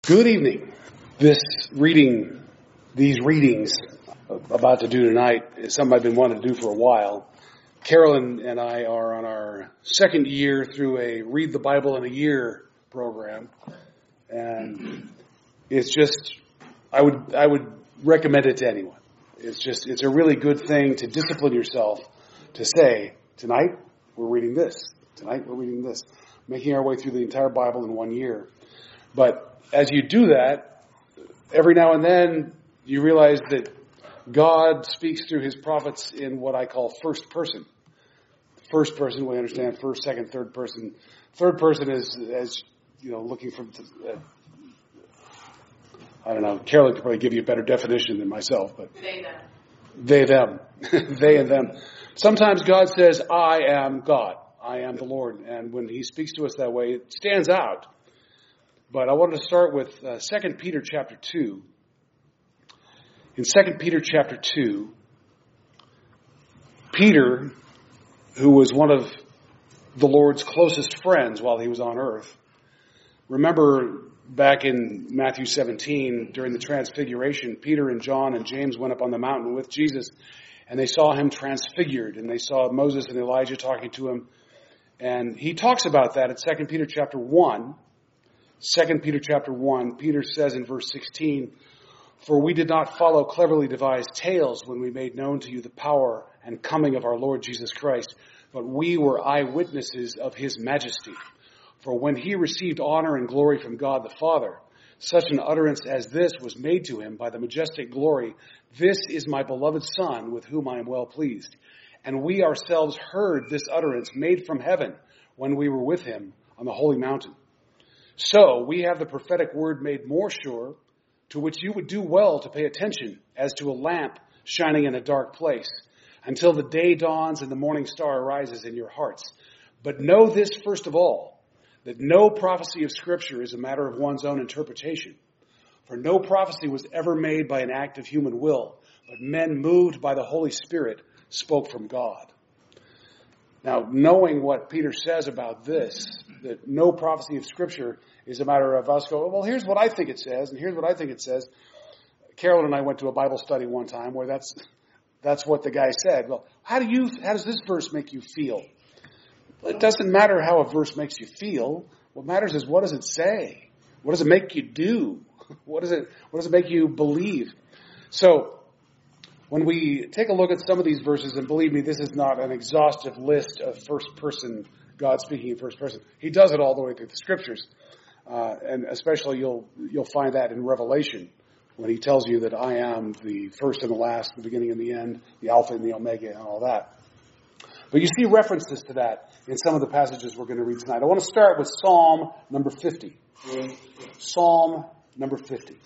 Good evening. These readings I'm about to do tonight is something I've been wanting to do for a while. Carolyn and I are on our second year through a Read the Bible in a Year program. And it's just, I would recommend it to anyone. It's a really good thing to discipline yourself to say, tonight we're reading this. Tonight we're reading this. Making our way through the entire Bible in 1 year. But as you do that, every now and then you realize that God speaks through his prophets in what I call first person. First person, we understand first, second, third person. Third person is, as you know, looking from, I don't know, Carolyn could probably give you a better definition than myself, but They, them. They, them. They and them. Sometimes God says, I am God. I am the Lord. And when he speaks to us that way, it stands out. But I wanted to start with 2 Peter chapter 2. In 2 Peter chapter 2, Peter, who was one of the Lord's closest friends while he was on earth, remember back in Matthew 17, during the transfiguration, Peter and John and James went up on the mountain with Jesus, and they saw him transfigured, and they saw Moses and Elijah talking to him. And he talks about that at 2 Peter chapter 1. 2 Peter chapter 1, Peter says in verse 16, "For we did not follow cleverly devised tales when we made known to you the power and coming of our Lord Jesus Christ, but we were eyewitnesses of his majesty. For when he received honor and glory from God the Father, such an utterance as this was made to him by the majestic glory, 'This is my beloved Son, with whom I am well pleased.' And we ourselves heard this utterance made from heaven when we were with him on the holy mountain. So we have the prophetic word made more sure, to which you would do well to pay attention as to a lamp shining in a dark place, until the day dawns and the morning star arises in your hearts. But know this first of all, that no prophecy of Scripture is a matter of one's own interpretation. For no prophecy was ever made by an act of human will, but men moved by the Holy Spirit spoke from God." Now, knowing what Peter says about this, that no prophecy of Scripture is a matter of us going, well, here's what I think it says, and here's what I think it says. Carolyn and I went to a Bible study one time where that's what the guy said. Well, how does this verse make you feel? Well, it doesn't matter how a verse makes you feel. What matters is, what does it say? What does it make you do? What does it make you believe? So, when we take a look at some of these verses, and believe me, this is not an exhaustive list of first person, God speaking in first person. He does it all the way through the Scriptures. And especially you'll find that in Revelation, when he tells you that I am the first and the last, the beginning and the end, the Alpha and the Omega, and all that. But you see references to that in some of the passages we're going to read tonight. I want to start with Psalm number 50. Psalm number 50.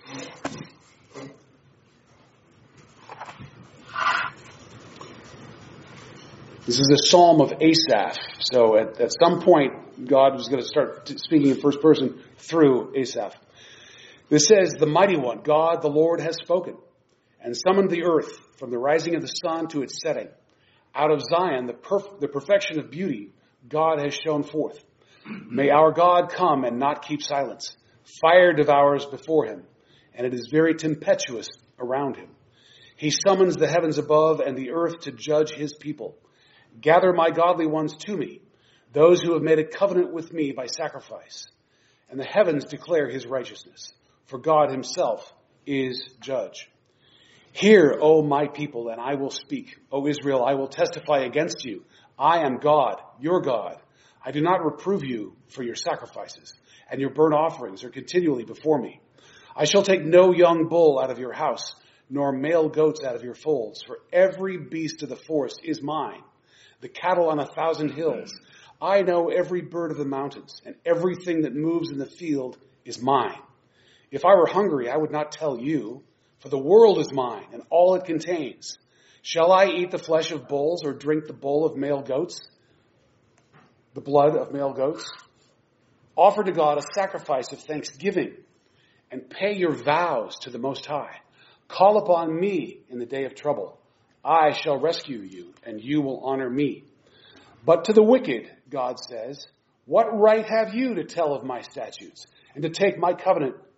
This is a psalm of Asaph. So at some point, God was going to start speaking in first person through Asaph. This says, "The mighty one, God the Lord, has spoken and summoned the earth from the rising of the sun to its setting. Out of Zion, the perfection of beauty, God has shown forth. May our God come and not keep silence. Fire devours before him, and it is very tempestuous around him. He summons the heavens above and the earth to judge his people. Gather my godly ones to me, those who have made a covenant with me by sacrifice. And the heavens declare his righteousness, for God himself is judge. Hear, O my people, and I will speak. O Israel, I will testify against you. I am God, your God. I do not reprove you for your sacrifices, and your burnt offerings are continually before me. I shall take no young bull out of your house, nor male goats out of your folds, for every beast of the forest is mine, the cattle on 1,000 hills. I know every bird of the mountains, and everything that moves in the field is mine. If I were hungry, I would not tell you, for the world is mine, and all it contains. Shall I eat the flesh of bulls, or drink the blood of male goats? The blood of male goats? Offer to God a sacrifice of thanksgiving, and pay your vows to the Most High. Call upon me in the day of trouble. I shall rescue you, and you will honor me. But to the wicked, God says, what right have you to tell of my statutes, and to take my covenant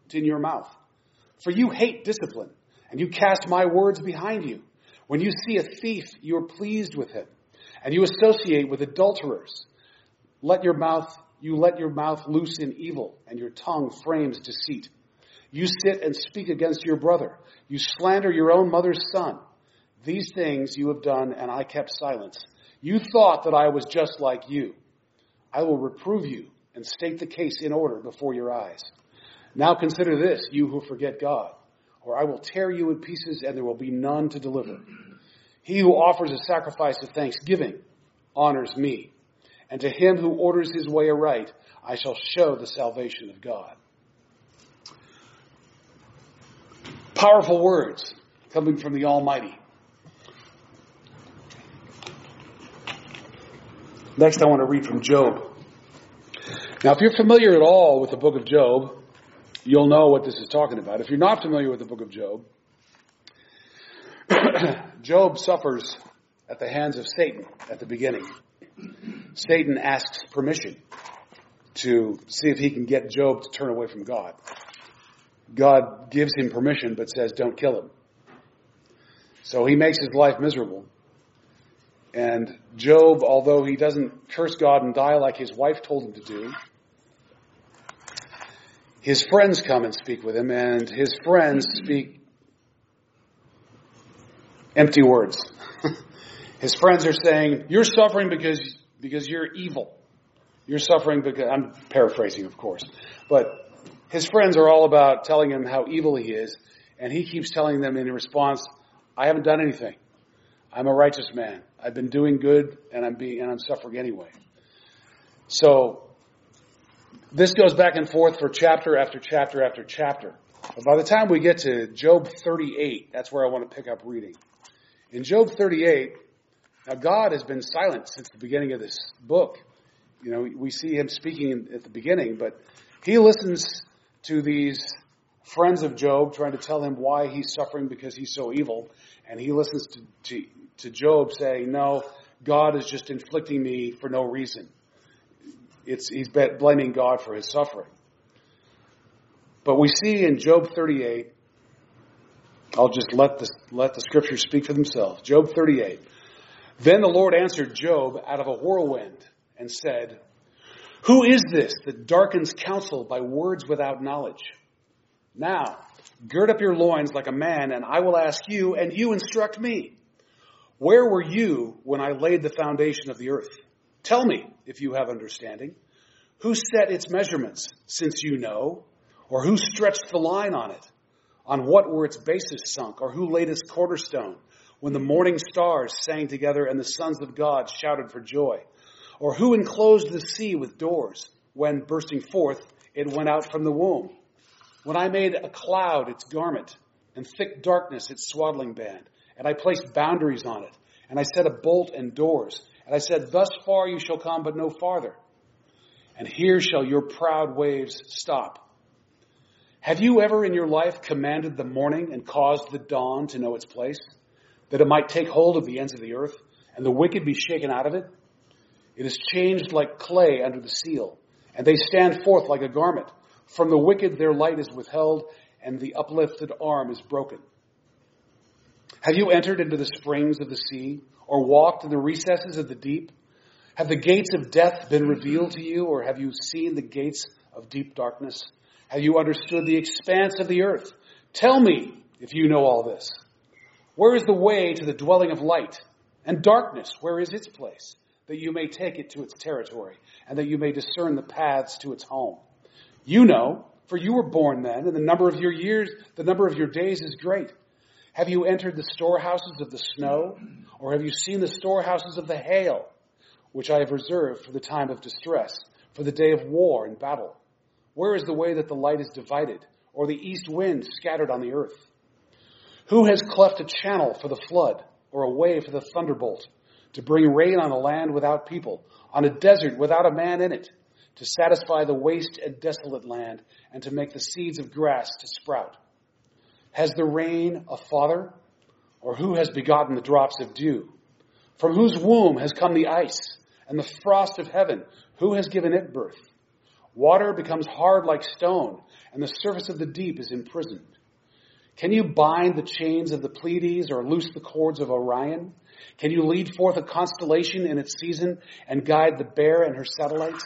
in your mouth. For you hate discipline, and you cast my words behind you. When you see a thief, you are pleased with him, and you associate with adulterers. You let your mouth loose in evil, and your tongue frames deceit. You sit and speak against your brother. You slander your own mother's son. These things you have done, and I kept silence. You thought that I was just like you. I will reprove you and state the case in order before your eyes. Now consider this, you who forget God, or I will tear you in pieces, and there will be none to deliver. He who offers a sacrifice of thanksgiving honors me, and to him who orders his way aright, I shall show the salvation of God. Powerful words coming from the Almighty. Next, I want to read from Job. Now, if you're familiar at all with the book of Job, you'll know what this is talking about. If you're not familiar with the book of Job, Job suffers at the hands of Satan at the beginning. Satan asks permission to see if he can get Job to turn away from God. God gives him permission but says, don't kill him. So he makes his life miserable. And Job, although he doesn't curse God and die like his wife told him to do, his friends come and speak with him, and his friends speak empty words. His friends are saying, you're suffering because you're evil. You're suffering because, I'm paraphrasing, of course, but his friends are all about telling him how evil he is, and he keeps telling them in response, I haven't done anything. I'm a righteous man. I've been doing good, and I'm suffering anyway. So this goes back and forth for chapter after chapter after chapter. But by the time we get to Job 38, that's where I want to pick up reading. In Job 38, now God has been silent since the beginning of this book. You know, we see him speaking at the beginning, but he listens to these friends of Job trying to tell him why he's suffering because he's so evil. And he listens to Job saying, no, God is just inflicting me for no reason. He's blaming God for his suffering. But we see in Job 38, I'll just let the scriptures speak for themselves. Job 38. Then the Lord answered Job out of a whirlwind and said, who is this that darkens counsel by words without knowledge? Now, gird up your loins like a man, and I will ask you, and you instruct me. Where were you when I laid the foundation of the earth? Tell me, if you have understanding. Who set its measurements, since you know? Or who stretched the line on it? On what were its bases sunk? Or who laid its cornerstone? When the morning stars sang together and the sons of God shouted for joy? Or who enclosed the sea with doors? When, bursting forth, it went out from the womb? When I made a cloud its garment, and thick darkness its swaddling band, and I placed boundaries on it, and I set a bolt and doors, and I said, thus far you shall come, but no farther. And here shall your proud waves stop. Have you ever in your life commanded the morning and caused the dawn to know its place, that it might take hold of the ends of the earth, and the wicked be shaken out of it? It is changed like clay under the seal, and they stand forth like a garment. From the wicked their light is withheld, and the uplifted arm is broken. Have you entered into the springs of the sea, or walked in the recesses of the deep? Have the gates of death been revealed to you, or have you seen the gates of deep darkness? Have you understood the expanse of the earth? Tell me if you know all this. Where is the way to the dwelling of light? And darkness, where is its place? That you may take it to its territory, and that you may discern the paths to its home. You know, for you were born then, and the number of your days is great. Have you entered the storehouses of the snow, or have you seen the storehouses of the hail, which I have reserved for the time of distress, for the day of war and battle? Where is the way that the light is divided, or the east wind scattered on the earth? Who has cleft a channel for the flood, or a way for the thunderbolt, to bring rain on a land without people, on a desert without a man in it, to satisfy the waste and desolate land, and to make the seeds of grass to sprout? Has the rain a father? Or who has begotten the drops of dew? From whose womb has come the ice, and the frost of heaven? Who has given it birth? Water becomes hard like stone, and the surface of the deep is imprisoned. Can you bind the chains of the Pleiades or loose the cords of Orion? Can you lead forth a constellation in its season and guide the Bear and her satellites?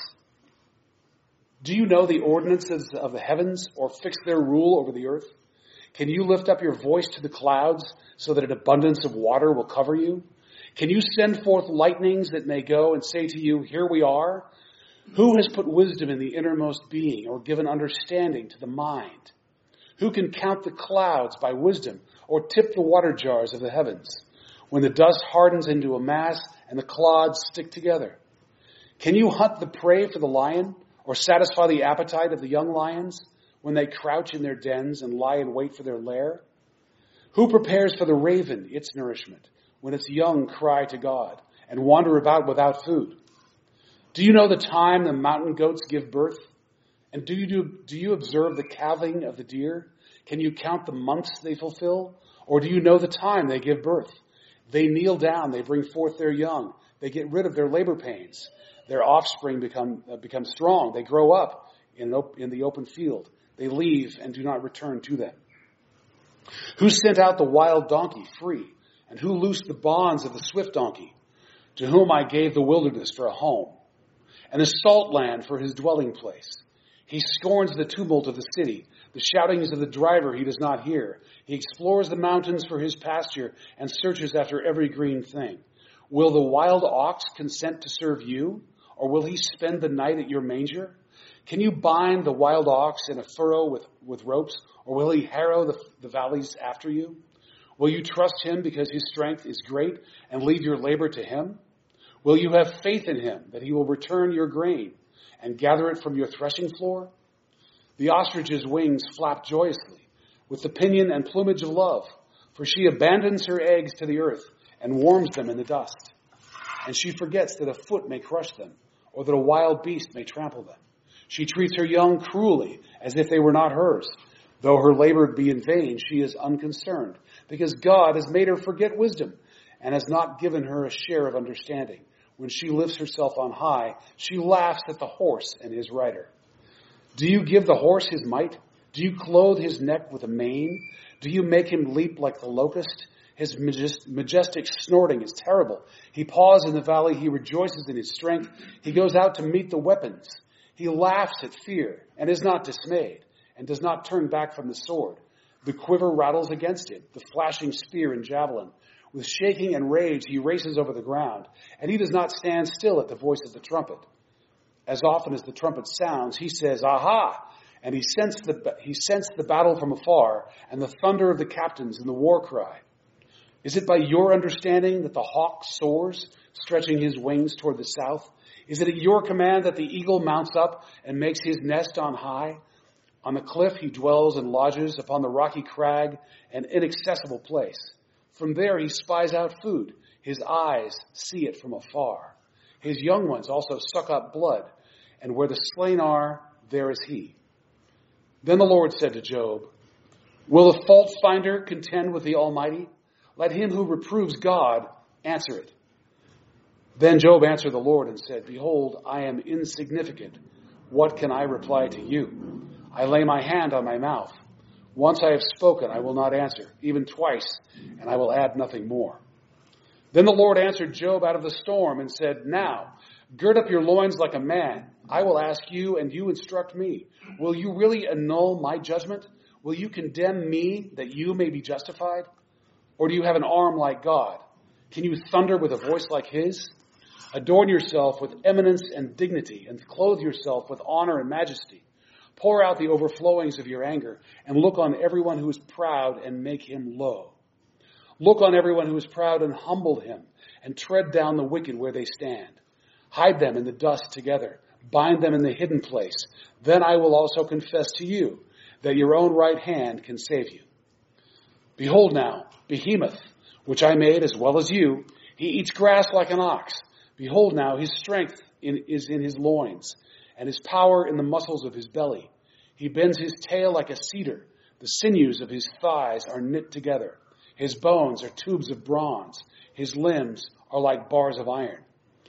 Do you know the ordinances of the heavens or fix their rule over the earth? Can you lift up your voice to the clouds so that an abundance of water will cover you? Can you send forth lightnings that may go and say to you, here we are? Who has put wisdom in the innermost being or given understanding to the mind? Who can count the clouds by wisdom or tip the water jars of the heavens when the dust hardens into a mass and the clods stick together? Can you hunt the prey for the lion or satisfy the appetite of the young lions when they crouch in their dens and lie in wait for their lair? Who prepares for the raven its nourishment when its young cry to God and wander about without food? Do you know the time the mountain goats give birth? And do you observe the calving of the deer? Can you count the months they fulfill? Or do you know the time they give birth? They kneel down, they bring forth their young, they get rid of their labor pains. Their offspring become strong, they grow up in the open field. They leave and do not return to them. Who sent out the wild donkey free? And who loosed the bonds of the swift donkey? To whom I gave the wilderness for a home, and the salt land for his dwelling place. He scorns the tumult of the city, the shoutings of the driver he does not hear. He explores the mountains for his pasture and searches after every green thing. Will the wild ox consent to serve you, or will he spend the night at your manger? Can you bind the wild ox in a furrow with ropes, or will he harrow the valleys after you? Will you trust him because his strength is great and leave your labor to him? Will you have faith in him that he will return your grain and gather it from your threshing floor? The ostrich's wings flap joyously with the pinion and plumage of love, for she abandons her eggs to the earth and warms them in the dust. And she forgets that a foot may crush them, or that a wild beast may trample them. She treats her young cruelly as if they were not hers. Though her labor be in vain, she is unconcerned, because God has made her forget wisdom and has not given her a share of understanding. When she lifts herself on high, she laughs at the horse and his rider. Do you give the horse his might? Do you clothe his neck with a mane? Do you make him leap like the locust? His majestic snorting is terrible. He paws in the valley. He rejoices in his strength. He goes out to meet the weapons. He laughs at fear and is not dismayed and does not turn back from the sword. The quiver rattles against him, the flashing spear and javelin. With shaking and rage, he races over the ground, and he does not stand still at the voice of the trumpet. As often as the trumpet sounds, he says, "Aha!" And he sensed the battle from afar and the thunder of the captains and the war cry. Is it by your understanding that the hawk soars, stretching his wings toward the south? Is it at your command that the eagle mounts up and makes his nest on high? On the cliff he dwells and lodges, upon the rocky crag, an inaccessible place. From there he spies out food. His eyes see it from afar. His young ones also suck up blood, and where the slain are, there is he. Then the Lord said to Job, will the fault finder contend with the Almighty? Let him who reproves God answer it. Then Job answered the Lord and said, behold, I am insignificant. What can I reply to you? I lay my hand on my mouth. Once I have spoken, I will not answer, even twice, and I will add nothing more. Then the Lord answered Job out of the storm and said, now, gird up your loins like a man. I will ask you, and you instruct me. Will you really annul my judgment? Will you condemn me that you may be justified? Or do you have an arm like God? Can you thunder with a voice like his? Adorn yourself with eminence and dignity, and clothe yourself with honor and majesty. Pour out the overflowings of your anger, and look on everyone who is proud and make him low. Look on everyone who is proud and humble him, and tread down the wicked where they stand. Hide them in the dust together. Bind them in the hidden place. Then I will also confess to you that your own right hand can save you. Behold now, Behemoth, which I made as well as you, he eats grass like an ox. Behold now, his strength is in his loins, and his power in the muscles of his belly. He bends his tail like a cedar. The sinews of his thighs are knit together. His bones are tubes of bronze. His limbs are like bars of iron.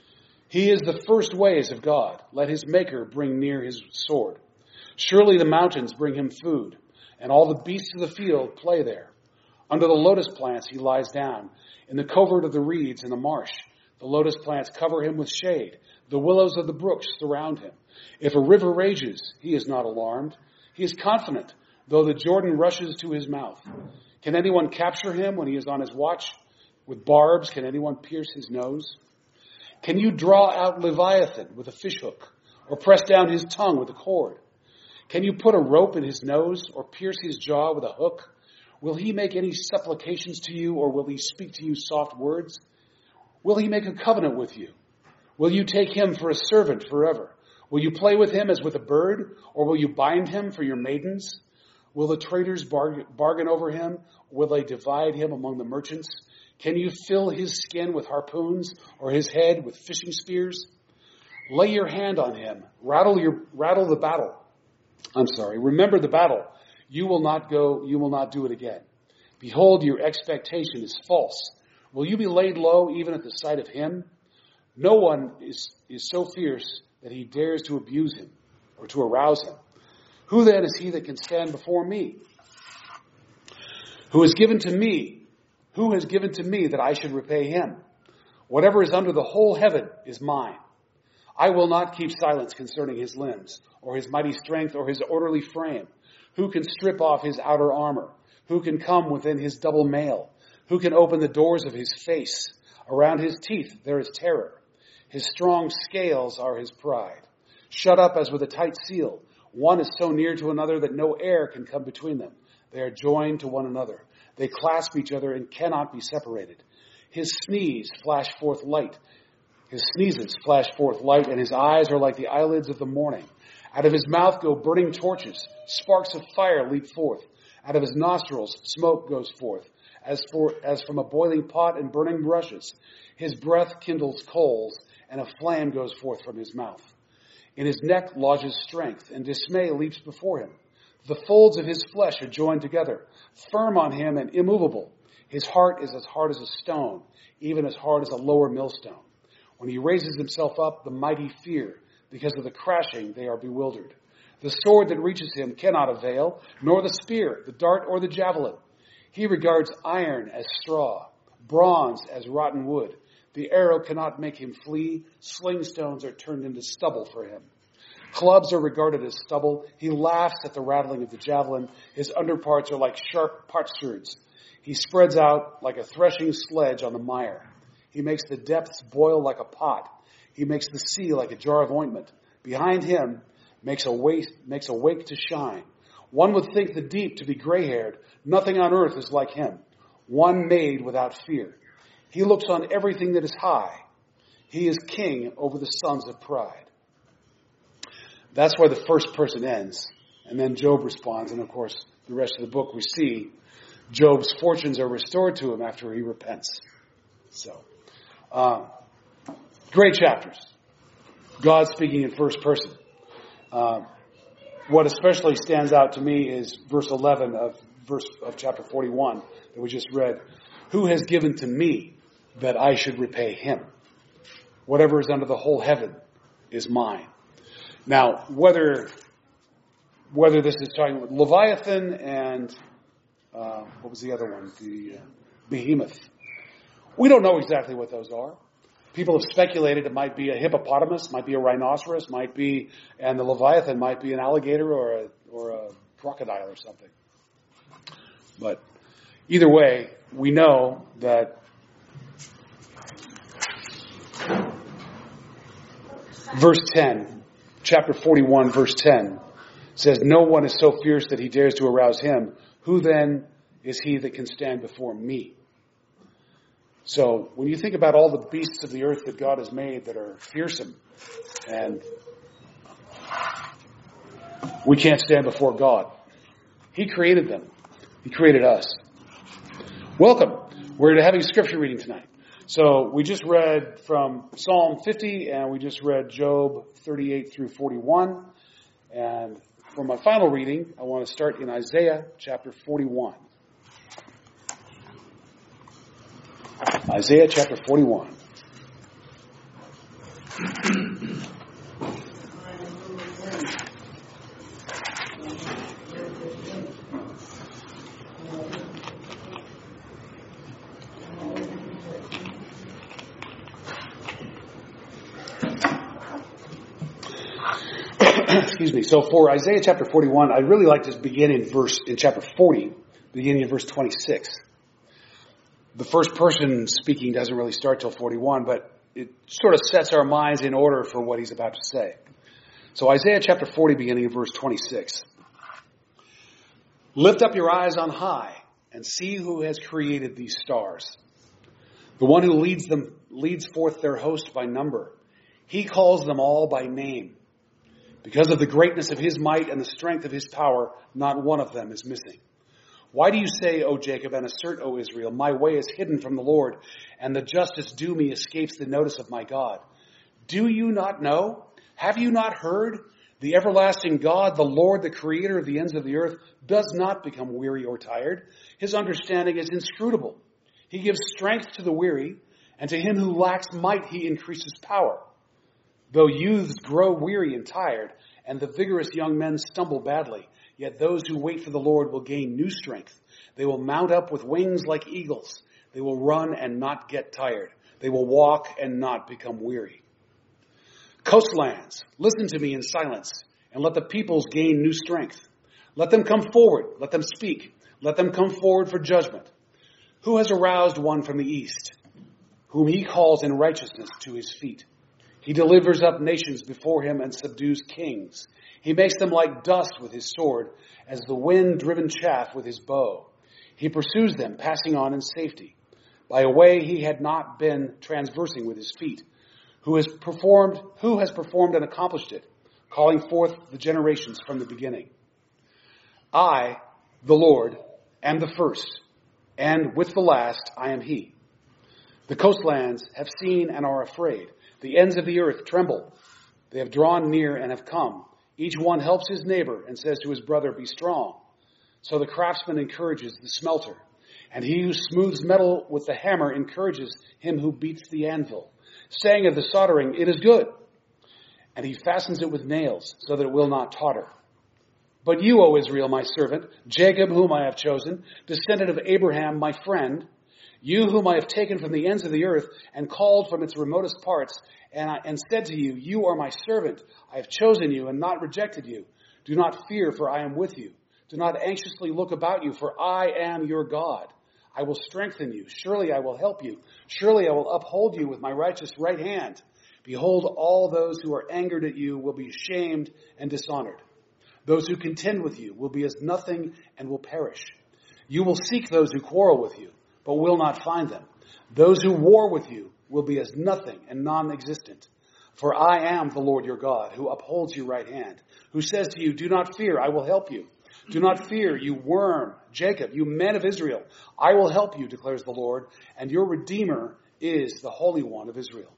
He is the first ways of God. Let his maker bring near his sword. Surely the mountains bring him food, and all the beasts of the field play there. Under the lotus plants he lies down, in the covert of the reeds in the marsh. The lotus plants cover him with shade. The willows of the brooks surround him. If a river rages, he is not alarmed. He is confident, though the Jordan rushes to his mouth. Can anyone capture him when he is on his watch? With barbs, can anyone pierce his nose? Can you draw out Leviathan with a fishhook, or press down his tongue with a cord? Can you put a rope in his nose, or pierce his jaw with a hook? Will he make any supplications to you, or will he speak to you soft words? Will he make a covenant with you? Will you take him for a servant forever? Will you play with him as with a bird, or will you bind him for your maidens? Will the traders bargain over him? Will they divide him among the merchants? Can you fill his skin with harpoons, or his head with fishing spears? Lay your hand on him. Remember the battle. You will not do it again. Behold, your expectation is false. Will you be laid low even at the sight of him? No one is so fierce that he dares to abuse him or to arouse him. Who then is he that can stand before me? Who has given to me that I should repay him? Whatever is under the whole heaven is mine. I will not keep silence concerning his limbs, or his mighty strength, or his orderly frame. Who can strip off his outer armor? Who can come within his double mail? Who can open the doors of his face? Around his teeth there is terror. His strong scales are his pride. Shut up as with a tight seal. One is so near to another that no air can come between them. They are joined to one another. They clasp each other and cannot be separated. His sneezes flash forth light, and his eyes are like the eyelids of the morning. Out of his mouth go burning torches. Sparks of fire leap forth. Out of his nostrils smoke goes forth, as from a boiling pot and burning brushes. His breath kindles coals, and a flame goes forth from his mouth. In his neck lodges strength, and dismay leaps before him. The folds of his flesh are joined together, firm on him and immovable. His heart is as hard as a stone, even as hard as a lower millstone. When he raises himself up, the mighty fear. Because of the crashing, they are bewildered. The sword that reaches him cannot avail, nor the spear, the dart, or the javelin. He regards iron as straw, bronze as rotten wood. The arrow cannot make him flee. Sling stones are turned into stubble for him. Clubs are regarded as stubble. He laughs at the rattling of the javelin. His underparts are like sharp potsherds. He spreads out like a threshing sledge on the mire. He makes the depths boil like a pot. He makes the sea like a jar of ointment. Behind him makes a wake to shine. One would think the deep to be gray-haired. Nothing on earth is like him. One made without fear. He looks on everything that is high. He is king over the sons of pride. That's where the first person ends. And then Job responds. And of course, the rest of the book we see Job's fortunes are restored to him after he repents. So, great chapters. God speaking in first person. What especially stands out to me is verse 11 of chapter 41 that we just read. Who has given to me that I should repay him? Whatever is under the whole heaven is mine. Now, whether this is talking about Leviathan and what was the other one? The Behemoth. We don't know exactly what those are. People have speculated it might be a hippopotamus, might be a rhinoceros, and the Leviathan might be an alligator or a crocodile or something. But either way, we know that verse 10, chapter 41, verse 10, says, no one is so fierce that he dares to arouse him. Who then is he that can stand before me? So when you think about all the beasts of the earth that God has made that are fearsome, and we can't stand before God. He created them. He created us. Welcome. We're having scripture reading tonight. So we just read from Psalm 50 and we just read Job 38 through 41. And for my final reading, I want to start in Isaiah chapter 41. Isaiah chapter 41. Excuse me. So for Isaiah chapter 41, I'd really like to begin in chapter 40, beginning in verse 26. The first person speaking doesn't really start till 41, but it sort of sets our minds in order for what he's about to say. So Isaiah chapter 40, beginning in verse 26. Lift up your eyes on high and see who has created these stars. The one who leads forth their host by number. He calls them all by name. Because of the greatness of his might and the strength of his power, not one of them is missing. Why do you say, O Jacob, and assert, O Israel, my way is hidden from the Lord, and the justice due me escapes the notice of my God? Do you not know? Have you not heard? The everlasting God, the Lord, the creator of the ends of the earth, does not become weary or tired. His understanding is inscrutable. He gives strength to the weary, and to him who lacks might he increases power. Though youths grow weary and tired, and the vigorous young men stumble badly, yet those who wait for the Lord will gain new strength. They will mount up with wings like eagles. They will run and not get tired. They will walk and not become weary. Coastlands, listen to me in silence, and let the peoples gain new strength. Let them come forward. Let them speak. Let them come forward for judgment. Who has aroused one from the east, whom he calls in righteousness to his feet? He delivers up nations before him and subdues kings. He makes them like dust with his sword, as the wind-driven chaff with his bow. He pursues them, passing on in safety, by a way he had not been transversing with his feet. Who has performed and accomplished it, calling forth the generations from the beginning. I, the Lord, am the first, and with the last I am he. The coastlands have seen and are afraid. The ends of the earth tremble. They have drawn near and have come. Each one helps his neighbor and says to his brother, be strong. So the craftsman encourages the smelter, and he who smooths metal with the hammer encourages him who beats the anvil, saying of the soldering, it is good. And he fastens it with nails so that it will not totter. But you, O Israel, my servant, Jacob, whom I have chosen, descendant of Abraham, my friend, you whom I have taken from the ends of the earth and called from its remotest parts, and said to you, you are my servant. I have chosen you and not rejected you. Do not fear, for I am with you. Do not anxiously look about you, for I am your God. I will strengthen you. Surely I will help you. Surely I will uphold you with my righteous right hand. Behold, all those who are angered at you will be ashamed and dishonored. Those who contend with you will be as nothing and will perish. You will seek those who quarrel with you, but will not find them. Those who war with you will be as nothing and non-existent. For I am the Lord your God, who upholds your right hand, who says to you, do not fear, I will help you. Do not fear, you worm, Jacob, you men of Israel. I will help you, declares the Lord, and your Redeemer is the Holy One of Israel.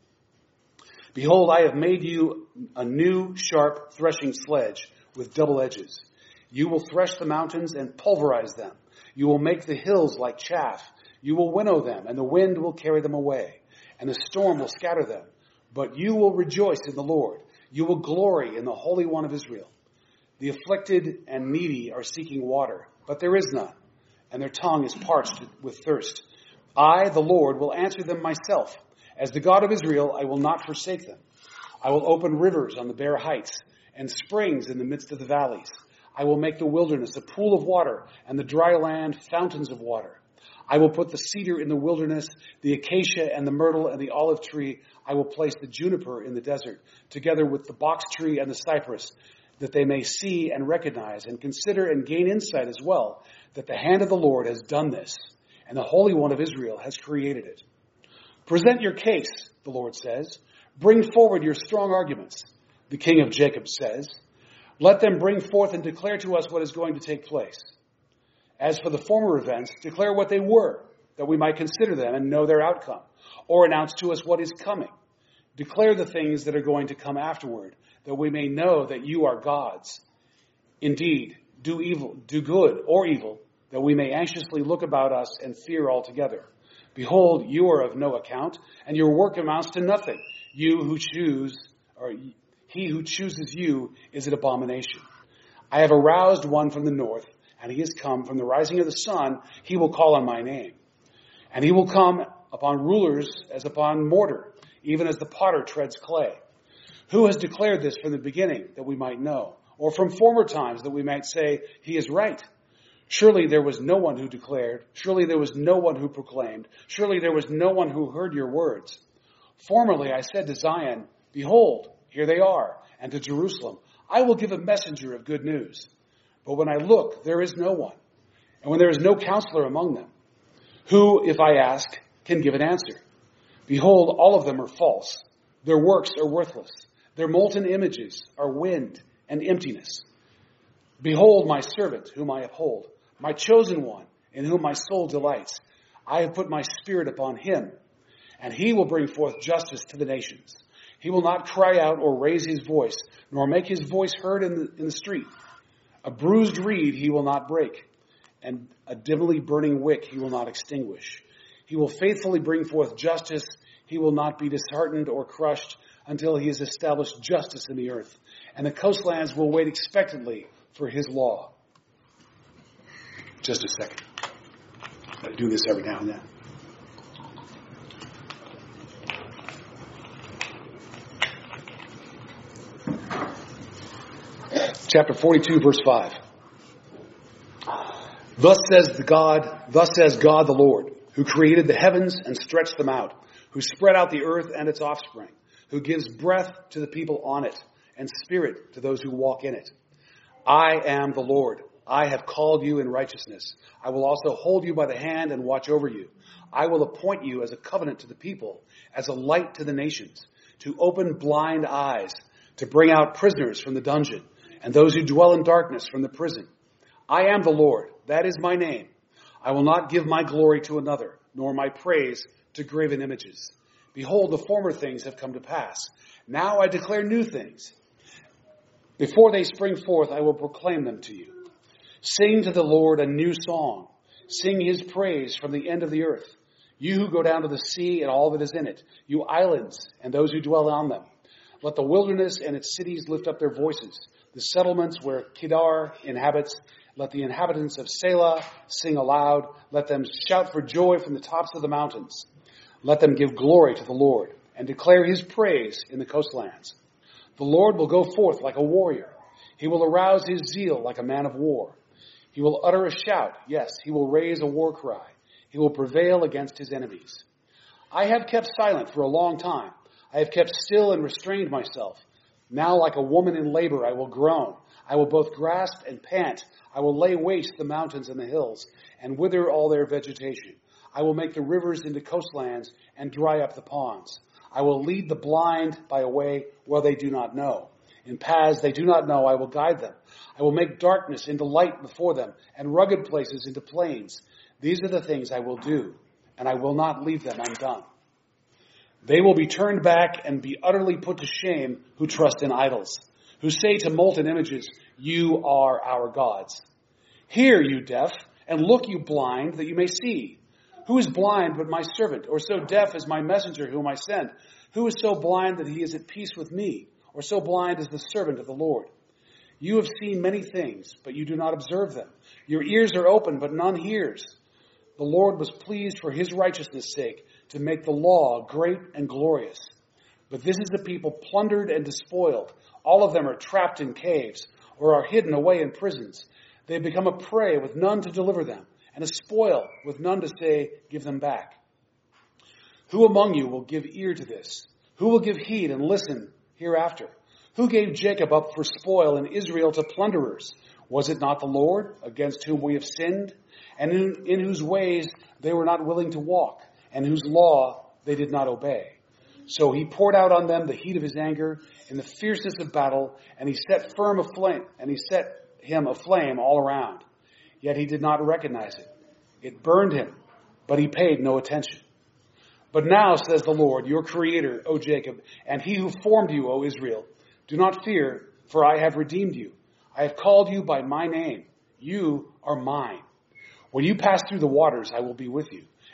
Behold, I have made you a new sharp threshing sledge with double edges. You will thresh the mountains and pulverize them. You will make the hills like chaff. You will winnow them, and the wind will carry them away, and the storm will scatter them. But you will rejoice in the Lord. You will glory in the Holy One of Israel. The afflicted and needy are seeking water, but there is none, and their tongue is parched with thirst. I, the Lord, will answer them myself. As the God of Israel, I will not forsake them. I will open rivers on the bare heights and springs in the midst of the valleys. I will make the wilderness a pool of water and the dry land fountains of water. I will put the cedar in the wilderness, the acacia and the myrtle and the olive tree. I will place the juniper in the desert, together with the box tree and the cypress, that they may see and recognize and consider and gain insight as well, that the hand of the Lord has done this, and the Holy One of Israel has created it. Present your case, the Lord says. Bring forward your strong arguments, the King of Jacob says. Let them bring forth and declare to us what is going to take place. As for the former events, declare what they were, that we might consider them and know their outcome, or announce to us what is coming. Declare the things that are going to come afterward, that we may know that you are gods. Indeed, do good or evil, that we may anxiously look about us and fear altogether. Behold, you are of no account, and your work amounts to nothing. He who chooses you is an abomination. I have aroused one from the north, and he has come from the rising of the sun. He will call on my name. And he will come upon rulers as upon mortar, even as the potter treads clay. Who has declared this from the beginning, that we might know? Or from former times, that we might say, he is right? Surely there was no one who declared. Surely there was no one who proclaimed. Surely there was no one who heard your words. Formerly I said to Zion, behold, here they are. And to Jerusalem, I will give a messenger of good news. But when I look, there is no one. And when there is no counselor among them, who, if I ask, can give an answer? Behold, all of them are false. Their works are worthless. Their molten images are wind and emptiness. Behold my servant, whom I uphold, my chosen one, in whom my soul delights. I have put my spirit upon him, and he will bring forth justice to the nations. He will not cry out or raise his voice, nor make his voice heard in the street. A bruised reed he will not break, and a dimly burning wick he will not extinguish. He will faithfully bring forth justice. He will not be disheartened or crushed until he has established justice in the earth. And the coastlands will wait expectantly for his law. Just a second. I do this every now and then. Chapter 42, verse 5. Thus says God the Lord, who created the heavens and stretched them out, who spread out the earth and its offspring, who gives breath to the people on it, and spirit to those who walk in it. I am the Lord. I have called you in righteousness. I will also hold you by the hand and watch over you. I will appoint you as a covenant to the people, as a light to the nations, to open blind eyes, to bring out prisoners from the dungeon, and those who dwell in darkness from the prison. I am the Lord. That is my name. I will not give my glory to another, nor my praise to graven images. Behold, the former things have come to pass. Now I declare new things. Before they spring forth, I will proclaim them to you. Sing to the Lord a new song. Sing his praise from the end of the earth. You who go down to the sea and all that is in it, you islands and those who dwell on them. Let the wilderness and its cities lift up their voices. The settlements where Kedar inhabits, let the inhabitants of Selah sing aloud. Let them shout for joy from the tops of the mountains. Let them give glory to the Lord and declare his praise in the coastlands. The Lord will go forth like a warrior. He will arouse his zeal like a man of war. He will utter a shout. Yes, he will raise a war cry. He will prevail against his enemies. I have kept silent for a long time. I have kept still and restrained myself. Now, like a woman in labor, I will groan. I will both grasp and pant. I will lay waste the mountains and the hills, and wither all their vegetation. I will make the rivers into coastlands and dry up the ponds. I will lead the blind by a way where they do not know. In paths they do not know, I will guide them. I will make darkness into light before them, and rugged places into plains. These are the things I will do, and I will not leave them undone. They will be turned back and be utterly put to shame who trust in idols, who say to molten images, you are our gods. Hear, you deaf, and look, you blind, that you may see. Who is blind but my servant, or so deaf as my messenger whom I send? Who is so blind that he is at peace with me, or so blind as the servant of the Lord? You have seen many things, but you do not observe them. Your ears are open, but none hears. The Lord was pleased for his righteousness' sake to make the law great and glorious. But this is the people plundered and despoiled. All of them are trapped in caves or are hidden away in prisons. They have become a prey with none to deliver them, and a spoil with none to say, give them back. Who among you will give ear to this? Who will give heed and listen hereafter? Who gave Jacob up for spoil and Israel to plunderers? Was it not the Lord, against whom we have sinned, and in whose ways they were not willing to walk, and whose law they did not obey? So he poured out on them the heat of his anger in the fierceness of battle, and he set him aflame all around. Yet he did not recognize it. It burned him, but he paid no attention. But now, says the Lord, your creator, O Jacob, and he who formed you, O Israel, do not fear, for I have redeemed you. I have called you by my name. You are mine. When you pass through the waters, I will be with you,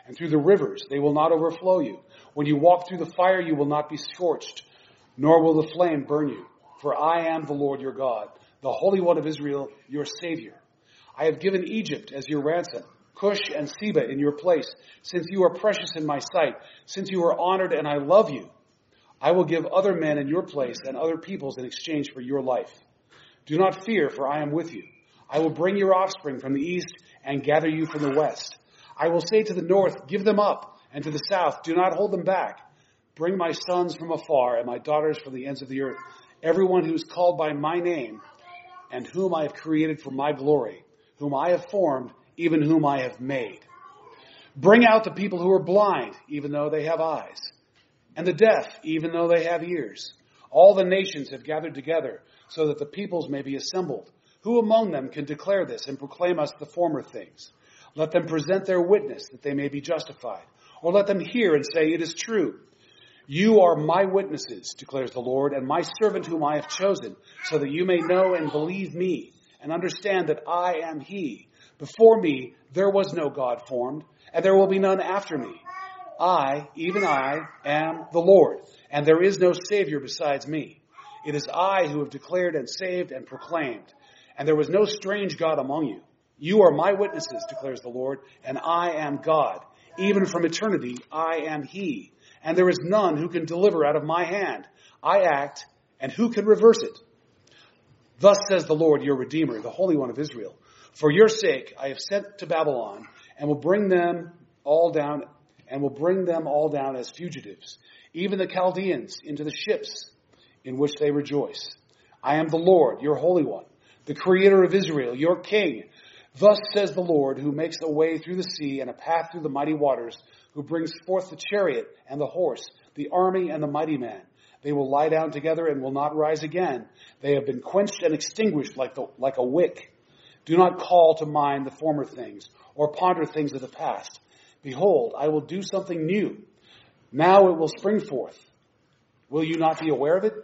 and through the rivers, they will not overflow you. When you walk through the fire, you will not be scorched, nor will the flame burn you. For I am the Lord your God, the Holy One of Israel, your Savior. I have given Egypt as your ransom, Cush and Seba in your place, since you are precious in my sight, since you are honored and I love you. I will give other men in your place and other peoples in exchange for your life. Do not fear, for I am with you. I will bring your offspring from the east and gather you from the west. I will say to the north, give them up, and to the south, do not hold them back. Bring my sons from afar and my daughters from the ends of the earth, everyone who is called by my name and whom I have created for my glory, whom I have formed, even whom I have made. Bring out the people who are blind, even though they have eyes, and the deaf, even though they have ears. All the nations have gathered together so that the peoples may be assembled. Who among them can declare this and proclaim us the former things? Let them present their witness that they may be justified. Or let them hear and say, it is true. You are my witnesses, declares the Lord, and my servant whom I have chosen, so that you may know and believe me, and understand that I am he. Before me there was no God formed, and there will be none after me. I, even I, am the Lord, and there is no Savior besides me. It is I who have declared and saved and proclaimed, and there was no strange God among you. You are my witnesses, declares the Lord, and I am God. Even from eternity I am he, and there is none who can deliver out of my hand. I act, and who can reverse it? Thus says the Lord, your Redeemer, the Holy One of Israel. For your sake I have sent to Babylon, and will bring them all down as fugitives, even the Chaldeans into the ships in which they rejoice. I am the Lord, your Holy One, the Creator of Israel, your King. Thus says the Lord, who makes a way through the sea and a path through the mighty waters, who brings forth the chariot and the horse, the army and the mighty man. They will lie down together and will not rise again. They have been quenched and extinguished like a wick. Do not call to mind the former things, or ponder things of the past. Behold, I will do something new. Now it will spring forth. Will you not be aware of it?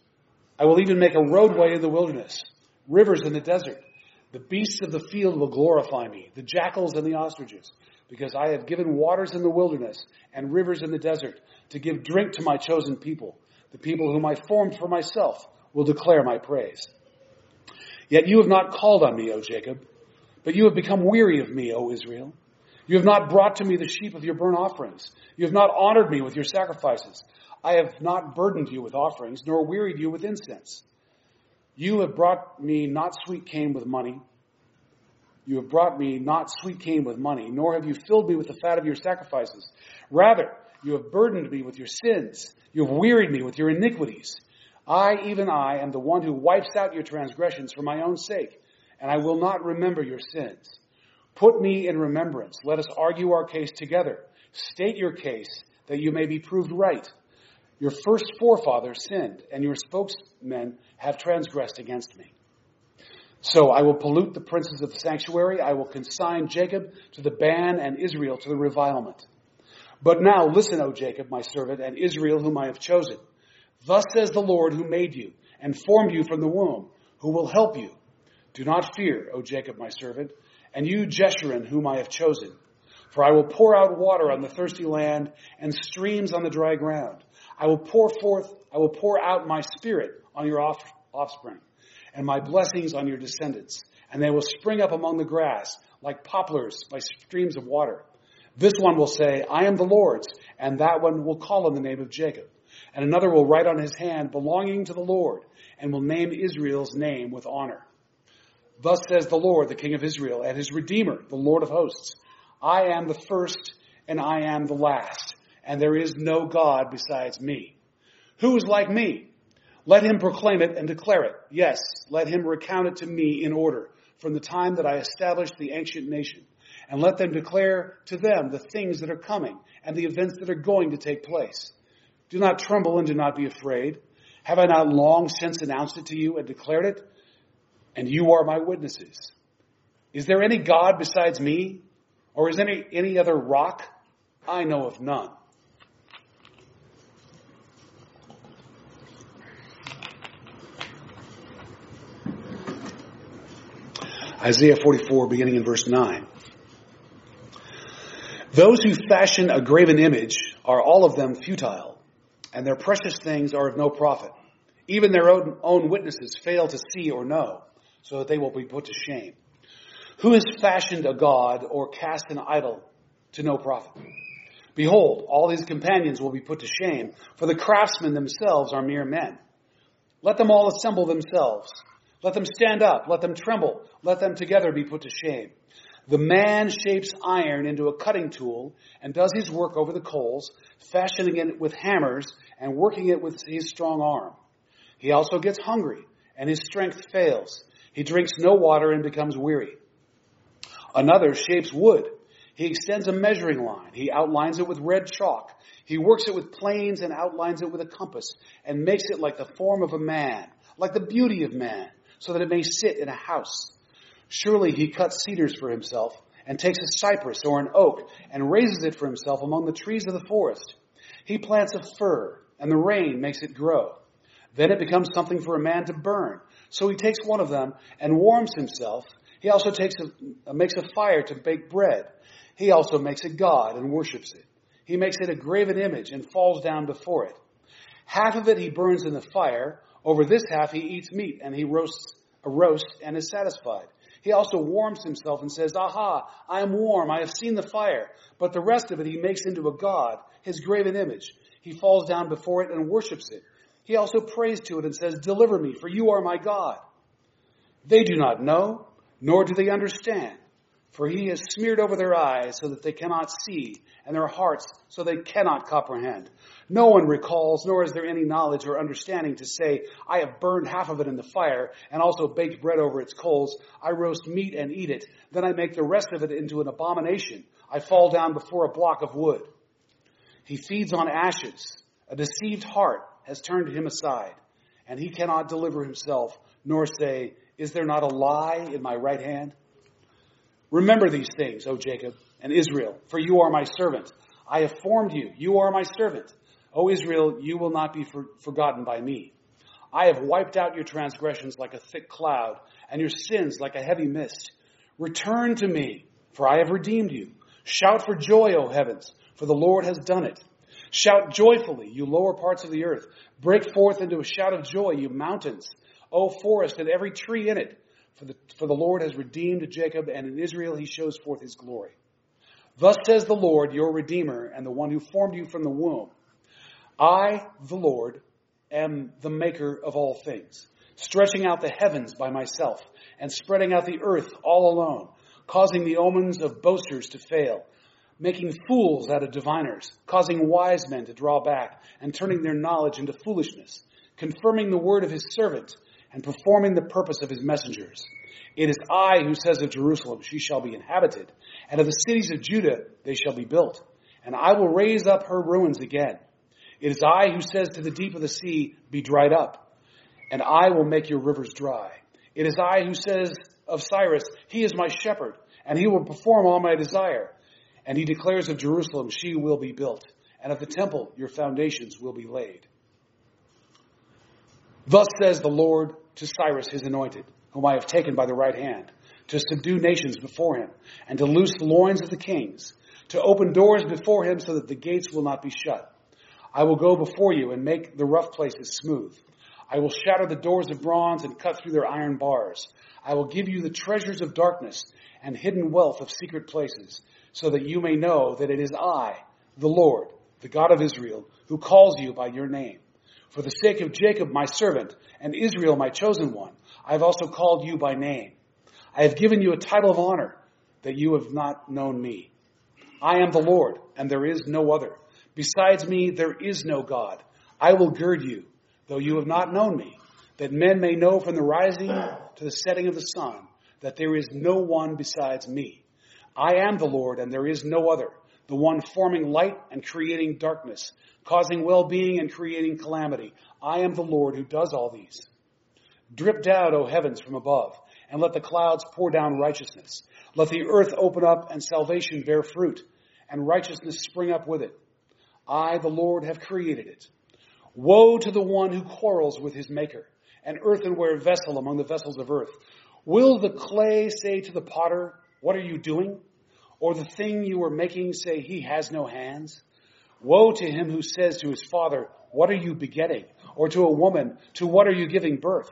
I will even make a roadway in the wilderness, rivers in the desert. The beasts of the field will glorify me, the jackals and the ostriches, because I have given waters in the wilderness and rivers in the desert to give drink to my chosen people. The people whom I formed for myself will declare my praise. Yet you have not called on me, O Jacob, but you have become weary of me, O Israel. You have not brought to me the sheep of your burnt offerings. You have not honored me with your sacrifices. I have not burdened you with offerings, nor wearied you with incense. You have brought me not sweet cane with money. You have brought me not sweet cane with money, nor have you filled me with the fat of your sacrifices. Rather, you have burdened me with your sins. You have wearied me with your iniquities. I, even I, am the one who wipes out your transgressions for my own sake, and I will not remember your sins. Put me in remembrance. Let us argue our case together. State your case, that you may be proved right. Your first forefathers sinned, and your spokesmen have transgressed against me. So I will pollute the princes of the sanctuary. I will consign Jacob to the ban and Israel to the revilement. But now listen, O Jacob, my servant, and Israel, whom I have chosen. Thus says the Lord, who made you and formed you from the womb, who will help you. Do not fear, O Jacob, my servant, and you, Jeshurun, whom I have chosen. For I will pour out water on the thirsty land and streams on the dry ground. I will pour out my spirit on your offspring and my blessings on your descendants. And they will spring up among the grass like poplars by streams of water. This one will say, I am the Lord's, and that one will call on the name of Jacob. And another will write on his hand, belonging to the Lord, and will name Israel's name with honor. Thus says the Lord, the King of Israel, and his Redeemer, the Lord of hosts. I am the first, and I am the last, and there is no God besides me. Who is like me? Let him proclaim it and declare it. Yes, let him recount it to me in order, from the time that I established the ancient nation. And let them declare to them the things that are coming, and the events that are going to take place. Do not tremble and do not be afraid. Have I not long since announced it to you and declared it? And you are my witnesses. Is there any God besides me? Or is any other rock? I know of none. Isaiah 44, beginning in verse 9. Those who fashion a graven image are all of them futile, and their precious things are of no profit. Even their own witnesses fail to see or know, so that they will be put to shame. Who has fashioned a god or cast an idol to no profit? Behold, all his companions will be put to shame, for the craftsmen themselves are mere men. Let them all assemble themselves. Let them stand up. Let them tremble. Let them together be put to shame. The man shapes iron into a cutting tool and does his work over the coals, fashioning it with hammers and working it with his strong arm. He also gets hungry, and his strength fails. He drinks no water and becomes weary. Another shapes wood. He extends a measuring line. He outlines it with red chalk. He works it with planes and outlines it with a compass and makes it like the form of a man, like the beauty of man, so that it may sit in a house. Surely he cuts cedars for himself and takes a cypress or an oak and raises it for himself among the trees of the forest. He plants a fir, and the rain makes it grow. Then it becomes something for a man to burn. So he takes one of them and warms himself. He also makes a fire to bake bread. He also makes a god and worships it. He makes it a graven image and falls down before it. Half of it he burns in the fire. Over this half he eats meat, and he roasts a roast and is satisfied. He also warms himself and says, "Aha, I am warm, I have seen the fire." But the rest of it he makes into a god, his graven image. He falls down before it and worships it. He also prays to it and says, "Deliver me, for you are my God." They do not know, nor do they understand. For he has smeared over their eyes so that they cannot see, and their hearts so they cannot comprehend. No one recalls, nor is there any knowledge or understanding to say, "I have burned half of it in the fire, and also baked bread over its coals. I roast meat and eat it. Then I make the rest of it into an abomination. I fall down before a block of wood." He feeds on ashes. A deceived heart has turned him aside, and he cannot deliver himself, nor say, "Is there not a lie in my right hand?" Remember these things, O Jacob and Israel, for you are my servant. I have formed you. You are my servant. O Israel, you will not be forgotten by me. I have wiped out your transgressions like a thick cloud, and your sins like a heavy mist. Return to me, for I have redeemed you. Shout for joy, O heavens, for the Lord has done it. Shout joyfully, you lower parts of the earth. Break forth into a shout of joy, you mountains. O forest and every tree in it. For the Lord has redeemed Jacob, and in Israel he shows forth his glory. Thus says the Lord, your Redeemer, and the one who formed you from the womb. I, the Lord, am the maker of all things, stretching out the heavens by myself, and spreading out the earth all alone, causing the omens of boasters to fail, making fools out of diviners, causing wise men to draw back, and turning their knowledge into foolishness, confirming the word of his servant, and performing the purpose of his messengers. It is I who says of Jerusalem, she shall be inhabited, and of the cities of Judah, they shall be built, and I will raise up her ruins again. It is I who says to the deep of the sea, be dried up, and I will make your rivers dry. It is I who says of Cyrus, he is my shepherd, and he will perform all my desire. And he declares of Jerusalem, she will be built, and of the temple, your foundations will be laid. Thus says the Lord to Cyrus, his anointed, whom I have taken by the right hand, to subdue nations before him, and to loose the loins of the kings, to open doors before him so that the gates will not be shut. I will go before you and make the rough places smooth. I will shatter the doors of bronze and cut through their iron bars. I will give you the treasures of darkness and hidden wealth of secret places, so that you may know that it is I, the Lord, the God of Israel, who calls you by your name. For the sake of Jacob, my servant, and Israel, my chosen one, I have also called you by name. I have given you a title of honor, that you have not known me. I am the Lord, and there is no other. Besides me, there is no God. I will gird you, though you have not known me, that men may know from the rising to the setting of the sun, that there is no one besides me. I am the Lord, and there is no other, the one forming light and creating darkness, causing well-being and creating calamity. I am the Lord who does all these. Drip down, O heavens, from above, and let the clouds pour down righteousness. Let the earth open up and salvation bear fruit, and righteousness spring up with it. I, the Lord, have created it. Woe to the one who quarrels with his maker, an earthenware vessel among the vessels of earth. Will the clay say to the potter, what are you doing? Or the thing you are making say he has no hands? Woe to him who says to his father, what are you begetting? Or to a woman, to what are you giving birth?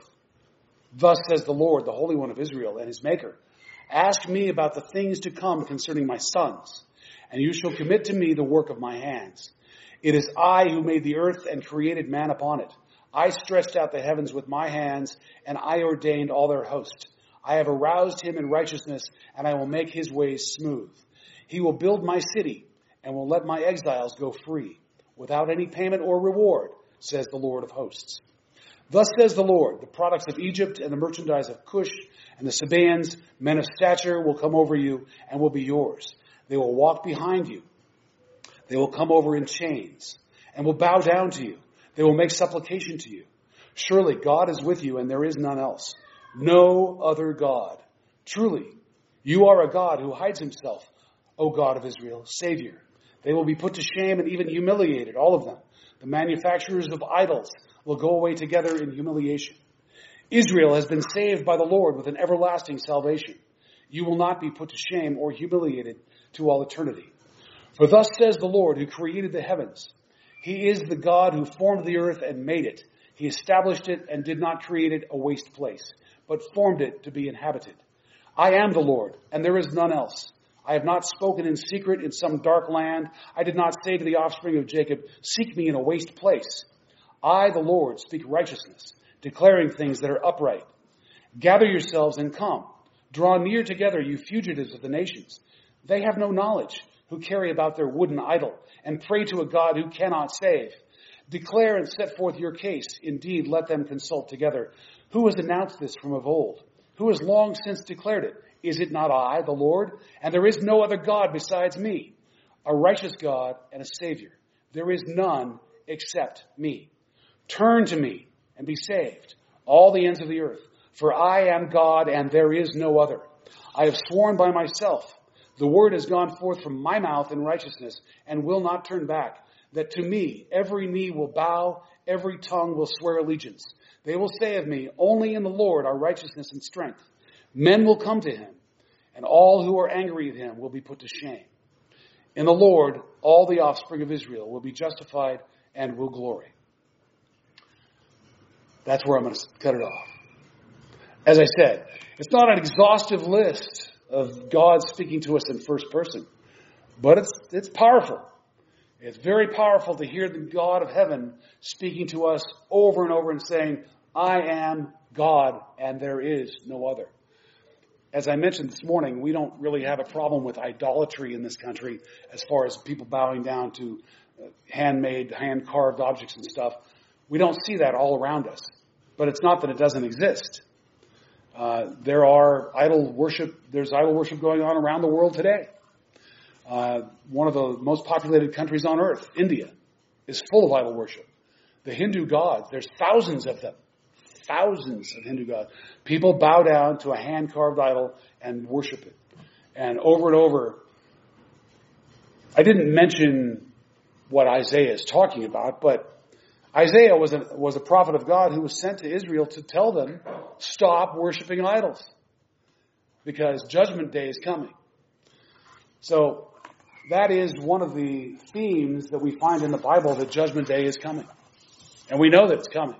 Thus says the Lord, the Holy One of Israel and his Maker. Ask me about the things to come concerning my sons, and you shall commit to me the work of my hands. It is I who made the earth and created man upon it. I stretched out the heavens with my hands, and I ordained all their host. I have aroused him in righteousness, and I will make his ways smooth. He will build my city, and will let my exiles go free, without any payment or reward, says the Lord of hosts. Thus says the Lord, the products of Egypt and the merchandise of Cush and the Sabaeans, men of stature, will come over you and will be yours. They will walk behind you. They will come over in chains and will bow down to you. They will make supplication to you. Surely God is with you and there is none else. No other God. Truly, you are a God who hides himself, O God of Israel, Savior. They will be put to shame and even humiliated, all of them. The manufacturers of idols will go away together in humiliation. Israel has been saved by the Lord with an everlasting salvation. You will not be put to shame or humiliated to all eternity. For thus says the Lord who created the heavens. He is the God who formed the earth and made it. He established it and did not create it a waste place, but formed it to be inhabited. I am the Lord, and there is none else. I have not spoken in secret in some dark land. I did not say to the offspring of Jacob, seek me in a waste place. I, the Lord, speak righteousness, declaring things that are upright. Gather yourselves and come. Draw near together, you fugitives of the nations. They have no knowledge, who carry about their wooden idol, and pray to a God who cannot save. Declare and set forth your case. Indeed, let them consult together. Who has announced this from of old? Who has long since declared it? Is it not I, the Lord? And there is no other God besides me, a righteous God and a Savior. There is none except me. Turn to me and be saved, all the ends of the earth. For I am God and there is no other. I have sworn by myself. The word has gone forth from my mouth in righteousness and will not turn back, that to me every knee will bow, every tongue will swear allegiance. They will say of me, only in the Lord are righteousness and strength. Men will come to him, and all who are angry at him will be put to shame. In the Lord, all the offspring of Israel will be justified and will glory. That's where I'm going to cut it off. As I said, it's not an exhaustive list of God speaking to us in first person, but it's powerful. It's very powerful to hear the God of heaven speaking to us over and over and saying, I am God and there is no other. As I mentioned this morning, we don't really have a problem with idolatry in this country as far as people bowing down to handmade, hand-carved objects and stuff. We don't see that all around us. But it's not that it doesn't exist. There's idol worship going on around the world today. One of the most populated countries on earth, India, is full of idol worship. The Hindu gods, there's thousands of them. Thousands of Hindu gods. People bow down to a hand-carved idol and worship it. And over, I didn't mention what Isaiah is talking about, but Isaiah was a prophet of God who was sent to Israel to tell them, stop worshiping idols, because judgment day is coming. So that is one of the themes that we find in the Bible, that judgment day is coming. And we know that it's coming.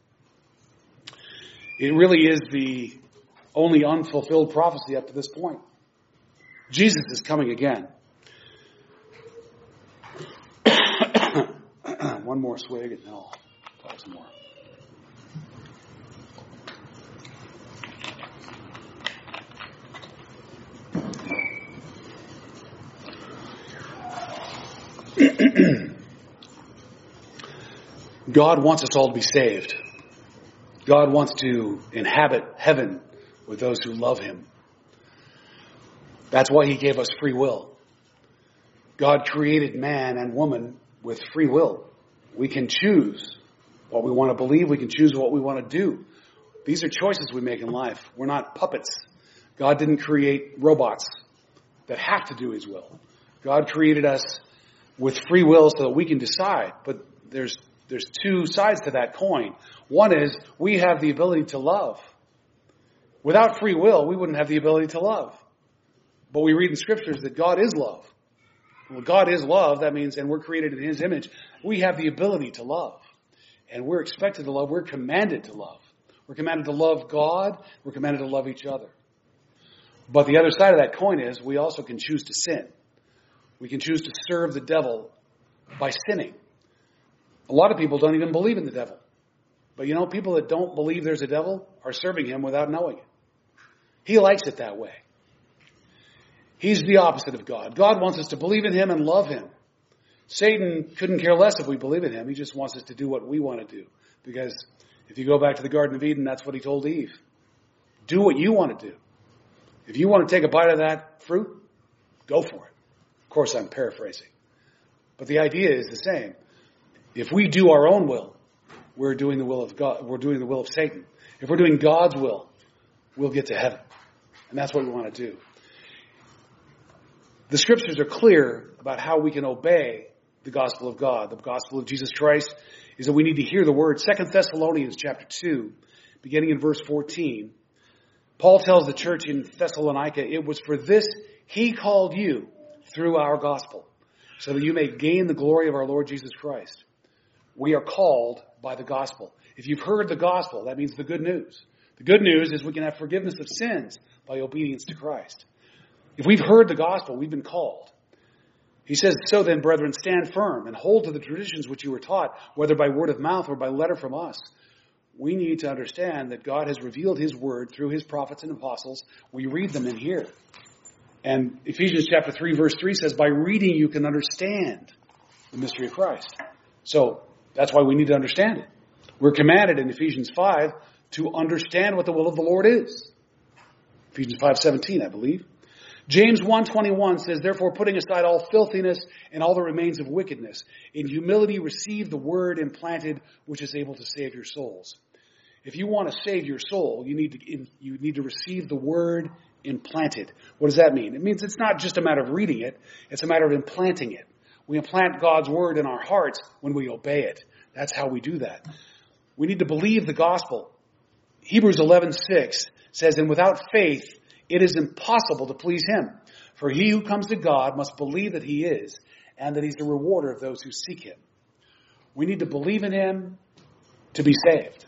It really is the only unfulfilled prophecy up to this point. Jesus is coming again. One more swig and then I'll talk some more. God wants us all to be saved. God wants to inhabit heaven with those who love him. That's why he gave us free will. God created man and woman with free will. We can choose what we want to believe. We can choose what we want to do. These are choices we make in life. We're not puppets. God didn't create robots that have to do his will. God created us with free will so that we can decide. But there's two sides to that coin. One is we have the ability to love. Without free will, we wouldn't have the ability to love. But we read in scriptures that God is love. Well, God is love. That means, and we're created in His image. We have the ability to love. And we're expected to love. We're commanded to love. We're commanded to love God. We're commanded to love each other. But the other side of that coin is we also can choose to sin. We can choose to serve the devil by sinning. A lot of people don't even believe in the devil. But you know, people that don't believe there's a devil are serving him without knowing it. He likes it that way. He's the opposite of God. God wants us to believe in Him and love Him. Satan couldn't care less if we believe in Him. He just wants us to do what we want to do. Because if you go back to the Garden of Eden, that's what he told Eve. Do what you want to do. If you want to take a bite of that fruit, go for it. Of course, I'm paraphrasing. But the idea is the same. If we do our own will, we're doing the will of God. We're doing the will of Satan. If we're doing God's will, we'll get to heaven. And that's what we want to do. The scriptures are clear about how we can obey the gospel of God. The gospel of Jesus Christ is that we need to hear the word. 2 Thessalonians chapter 2, beginning in verse 14. Paul tells the church in Thessalonica, it was for this He called you through our gospel, so that you may gain the glory of our Lord Jesus Christ. We are called by the gospel. If you've heard the gospel, that means the good news. The good news is we can have forgiveness of sins by obedience to Christ. If we've heard the gospel, we've been called. He says, so then, brethren, stand firm and hold to the traditions which you were taught, whether by word of mouth or by letter from us. We need to understand that God has revealed His word through His prophets and apostles. We read them in here. And Ephesians chapter 3, verse 3 says, by reading you can understand the mystery of Christ. So that's why we need to understand it. We're commanded in Ephesians 5 to understand what the will of the Lord is. Ephesians 5:17, I believe. James 1:21 says, therefore, putting aside all filthiness and all that remains of wickedness, in humility receive the word implanted, which is able to save your souls. If you want to save your soul, you need to receive the word implanted. What does that mean? It means it's not just a matter of reading it, it's a matter of implanting it. We implant God's word in our hearts when we obey it. That's how we do that. We need to believe the gospel. Hebrews 11:6 says, and without faith, it is impossible to please Him. For he who comes to God must believe that He is, and that He's the rewarder of those who seek Him. We need to believe in Him to be saved.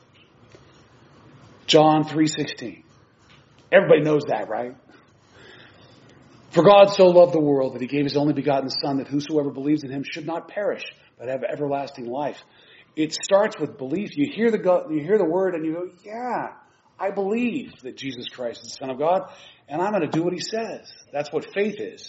John 3:16. Everybody knows that, right? For God so loved the world that He gave His only begotten Son, that whosoever believes in Him should not perish, but have everlasting life. It starts with belief. You hear the word and you go, yeah, I believe that Jesus Christ is the Son of God, and I'm going to do what He says. That's what faith is.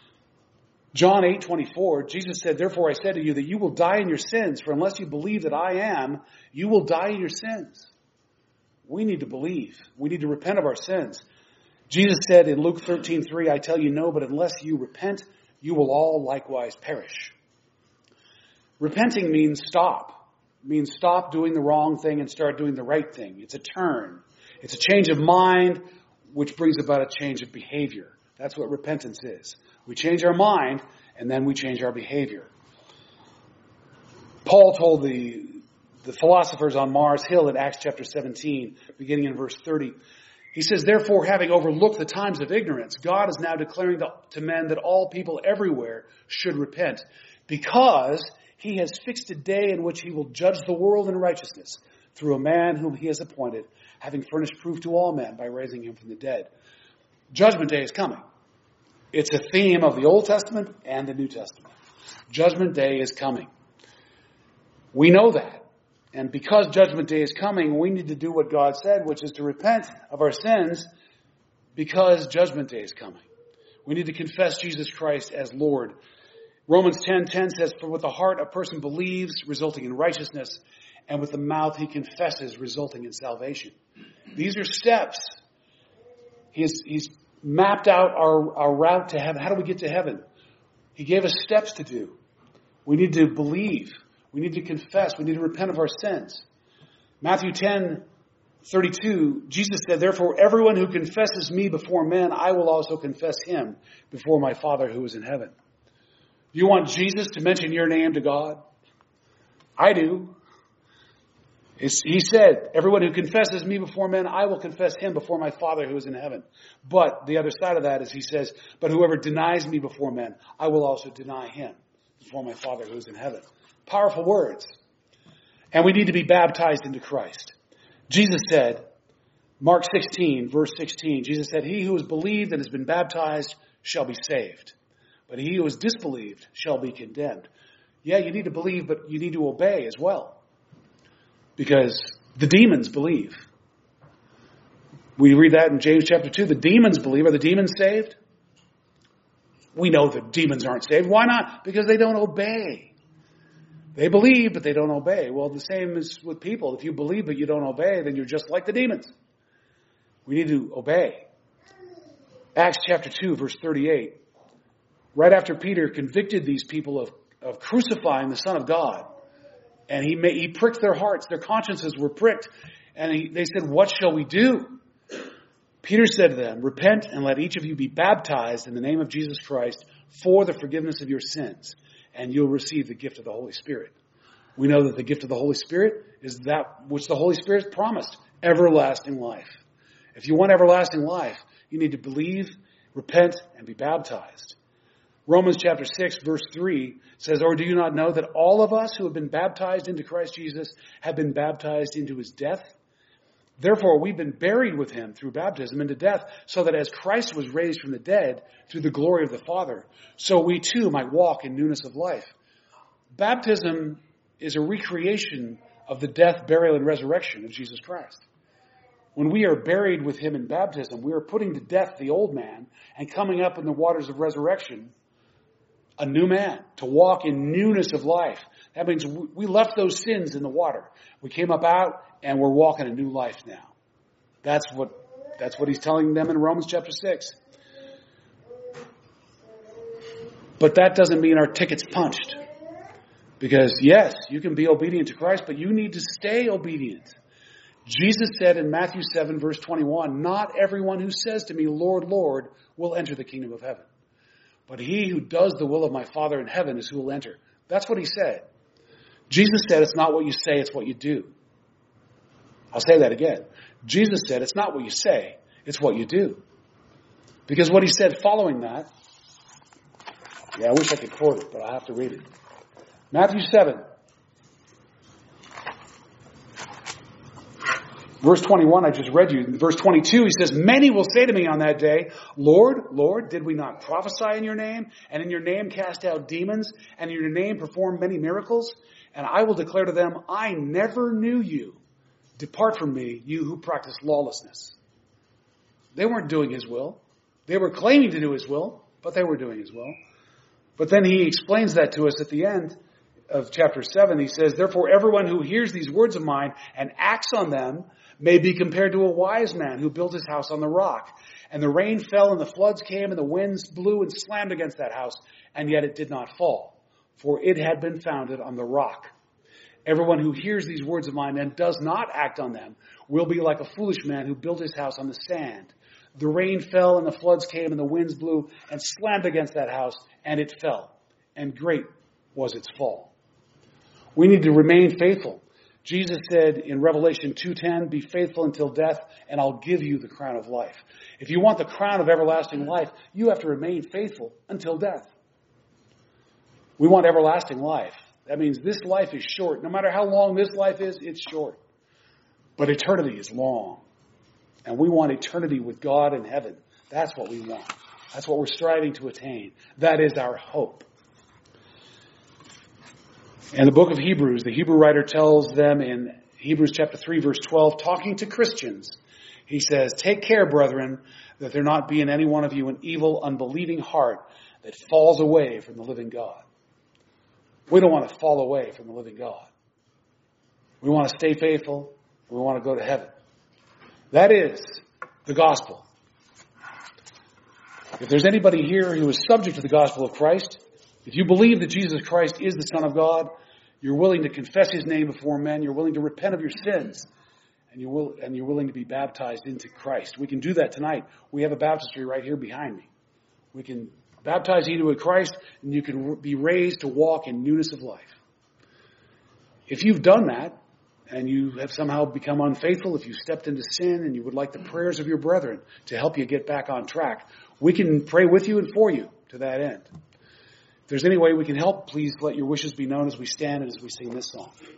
John 8:24, Jesus said, therefore I said to you that you will die in your sins, for unless you believe that I am, you will die in your sins. We need to believe. We need to repent of our sins. Jesus said in Luke 13:3, I tell you no, but unless you repent, you will all likewise perish. Repenting means stop. It means stop doing the wrong thing and start doing the right thing. It's a turn. It's a change of mind, which brings about a change of behavior. That's what repentance is. We change our mind, and then we change our behavior. Paul told the philosophers on Mars Hill in Acts chapter 17, beginning in verse 30, he says, therefore, having overlooked the times of ignorance, God is now declaring to men that all people everywhere should repent, because He has fixed a day in which He will judge the world in righteousness through a man whom He has appointed, having furnished proof to all men by raising Him from the dead. Judgment day is coming. It's a theme of the Old Testament and the New Testament. Judgment day is coming. We know that. And because judgment day is coming, we need to do what God said, which is to repent of our sins, because judgment day is coming. We need to confess Jesus Christ as Lord. Romans 10:10 says, for with the heart a person believes, resulting in righteousness, and with the mouth he confesses, resulting in salvation. These are steps. He's mapped out our route to heaven. How do we get to heaven? He gave us steps to do. We need to believe. We need to confess. We need to repent of our sins. Matthew 10:32, Jesus said, therefore everyone who confesses me before men, I will also confess him before my Father who is in heaven. Do you want Jesus to mention your name to God? I do. He said, everyone who confesses me before men, I will confess him before my Father who is in heaven. But the other side of that is he says, but whoever denies me before men, I will also deny him before my Father who is in heaven. Powerful words. And we need to be baptized into Christ. Jesus said, Mark 16, verse 16, Jesus said, he who has believed and has been baptized shall be saved. But he who has disbelieved shall be condemned. Yeah, you need to believe, but you need to obey as well. Because the demons believe. We read that in James chapter 2. The demons believe. Are the demons saved? We know the demons aren't saved. Why not? Because they don't obey. They believe, but they don't obey. Well, the same is with people. If you believe, but you don't obey, then you're just like the demons. We need to obey. Acts chapter 2, verse 38. Right after Peter convicted these people of crucifying the Son of God, and he pricked their hearts. Their consciences were pricked. And they said, what shall we do? Peter said to them, repent and let each of you be baptized in the name of Jesus Christ for the forgiveness of your sins. And you'll receive the gift of the Holy Spirit. We know that the gift of the Holy Spirit is that which the Holy Spirit promised, everlasting life. If you want everlasting life, you need to believe, repent, and be baptized. Romans chapter 6, verse 3 says, or do you not know that all of us who have been baptized into Christ Jesus have been baptized into his death? Therefore, we've been buried with him through baptism into death, so that as Christ was raised from the dead through the glory of the Father, so we too might walk in newness of life. Baptism is a recreation of the death, burial, and resurrection of Jesus Christ. When we are buried with him in baptism, we are putting to death the old man and coming up in the waters of resurrection a new man, to walk in newness of life. That means we left those sins in the water. We came up out and we're walking a new life now. That's what he's telling them in Romans chapter 6. But that doesn't mean our ticket's punched. Because yes, you can be obedient to Christ, but you need to stay obedient. Jesus said in Matthew 7 verse 21, not everyone who says to me, Lord, Lord, will enter the kingdom of heaven. But he who does the will of my Father in heaven is who will enter. That's what he said. Jesus said it's not what you say, it's what you do. I'll say that again. Jesus said it's not what you say, it's what you do. Because what he said following that, I wish I could quote it, but I have to read it. Matthew 7. Verse 21, I just read you. In verse 22, he says, many will say to me on that day, Lord, Lord, did we not prophesy in your name, and in your name cast out demons, and in your name perform many miracles? And I will declare to them, I never knew you. Depart from me, you who practice lawlessness. They weren't doing his will. They were claiming to do his will, but they were doing his will. But then he explains that to us at the end of chapter 7. He says, therefore everyone who hears these words of mine and acts on them may be compared to a wise man who built his house on the rock. And the rain fell and the floods came and the winds blew and slammed against that house, and yet it did not fall, for it had been founded on the rock. Everyone who hears these words of mine and does not act on them will be like a foolish man who built his house on the sand. The rain fell and the floods came and the winds blew and slammed against that house, and it fell, and great was its fall. We need to remain faithful. Jesus said in Revelation 2:10, be faithful until death, and I'll give you the crown of life. If you want the crown of everlasting life, you have to remain faithful until death. We want everlasting life. That means this life is short. No matter how long this life is, it's short. But eternity is long. And we want eternity with God in heaven. That's what we want. That's what we're striving to attain. That is our hope. In the book of Hebrews, the Hebrew writer tells them in Hebrews chapter 3, verse 12, talking to Christians, he says, take care, brethren, that there not be in any one of you an evil, unbelieving heart that falls away from the living God. We don't want to fall away from the living God. We want to stay faithful. We want to go to heaven. That is the gospel. If there's anybody here who is subject to the gospel of Christ, if you believe that Jesus Christ is the Son of God, you're willing to confess his name before men, you're willing to repent of your sins, and you're willing to be baptized into Christ. We can do that tonight. We have a baptistry right here behind me. We can baptize you into Christ, and you can be raised to walk in newness of life. If you've done that, and you have somehow become unfaithful, if you stepped into sin and you would like the prayers of your brethren to help you get back on track, we can pray with you and for you to that end. If there's any way we can help, please let your wishes be known as we stand and as we sing this song.